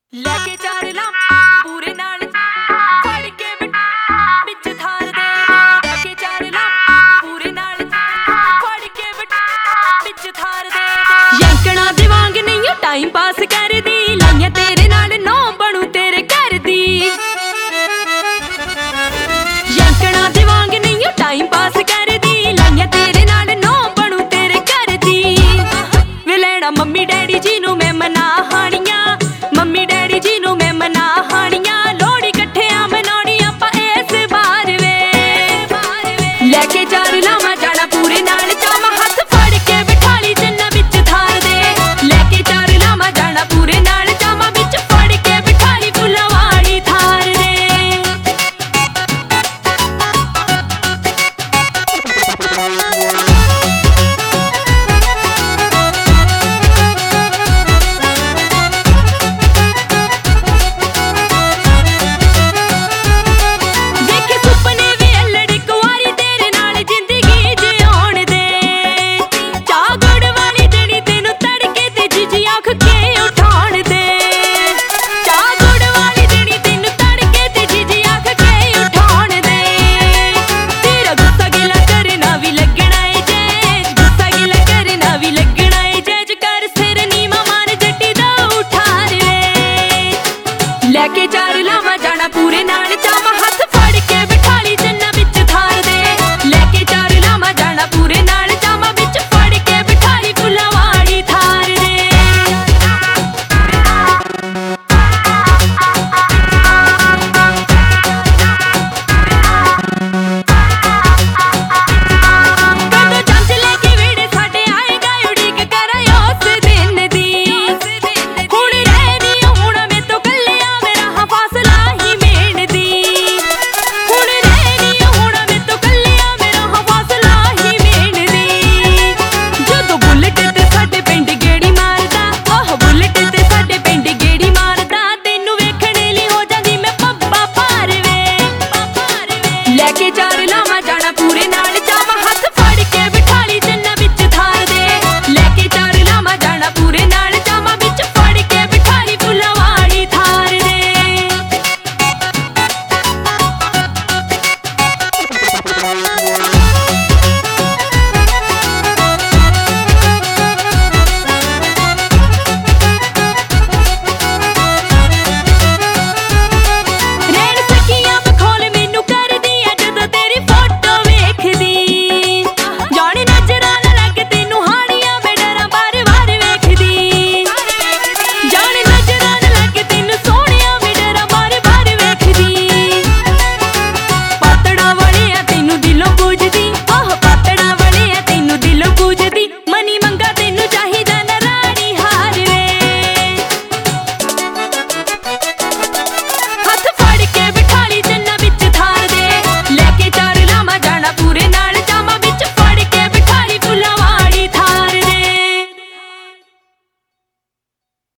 ਲੈਕੇ ਚਾਰ ਲਾਂ ਪੂਰੇ ਨਾਲ ਫੜ ਕੇ ਵਿੱਚ ਥਾਰ ਦੇ। ਲੈਕੇ ਚਾਰ ਲਾਂ ਪੂਰੇ ਨਾਲ ਫੜ ਕੇ ਵਿੱਚ ਥਾਰ ਦੇ। ਯੰਕਣਾ ਦੇ ਵਾਂਗ ਨਹੀਂ ਟਾਈਮ ਪਾਸ ਕਰਦੀ, ਲਾਈਆਂ ਤੇਰੇ ਨਾਲ ਨੌ ਬਣੂ ਤੇਰੇ ਘਰ ਦੀ। ਯੰਕਣਾ ਦੇ ਵਾਂਗ ਨਹੀਂ ਟਾਈਮ ਪਾਸ ਕਰਦੀ, ਲਾਈਆਂ ਤੇਰੇ ਨਾਲ ਨੌ ਬਣੂ ਤੇਰੇ ਘਰ ਦੀ। ਵੇ ਲੈਣਾ ਮੰਮੀ ਡੈਡੀ ਜੀ ਨੂੰ ਮੈਂ ਮਨਾ ਹਾਣੀਆਂ, ਮੰਮੀ ਡੈਡੀ ਜੀ ਨੂੰ ਮੈਂ ਮਨਾ ਹਾਣੀਆਂ। ਲੋਹੜੀ ਇਕੱਠਿਆਂ ਮਨਾਉਣੀ ਆਪਾਂ ਇਸ ਵਾਰ ਵੇ। ਲੈਕੇ ਚਾਰ ਲਾਵਾਂ ਜਾਣਾ ਪੂਰੇ ਨਾਲ, ਜਾਵਾਂ ਹੱਥ ਫੜ ਕੇ ਬਿਠਾਲੀ ਜੰਨਾ ਵਿੱਚ ਥਾਰ ਦੇ। ਲੈਕੇ ਚਾਰ ਲਾਵਾਂ ਜਾਣਾ ਪੂਰੇ ਨਾਲ, ਜਾਵਾਂ ਵਿੱਚ ਫੜ ਕੇ ਬਿਠਾਲੀ ਫੁੱਲਾਂ ਵਾਲੀ ਥਾਰ ਦੇ। ਲੈਕੇ ਚਾਰ ਲਾਂ